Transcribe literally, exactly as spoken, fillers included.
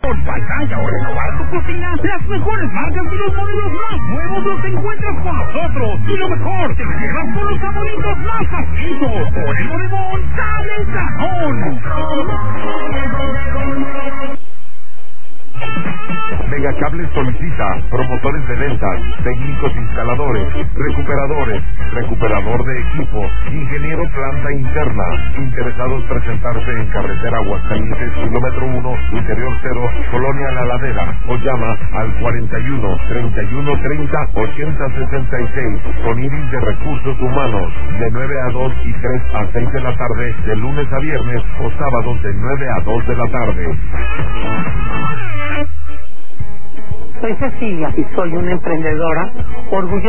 Por pantalla o renovar tu cocina, las mejores marcas y los modelos más nuevos los encuentras con nosotros. Y lo mejor, te llevas con los favoritos más facilitos. Por el bodegón, sale el cajón. Megacable solicita promotores de ventas, técnicos instaladores, recuperadores, recuperador de equipo, ingeniero planta interna. Interesados presentarse en carretera Aguascalientes, kilómetro uno, interior cero, Colonia La Ladera, o llama al cuarenta y uno, treinta y uno, treinta, ochenta, sesenta y seis, con Iris de Recursos Humanos, de nueve a dos y tres a seis de la tarde, de lunes a viernes, o sábados de nueve a dos de la tarde. Soy Cecilia y soy una emprendedora orgullosa.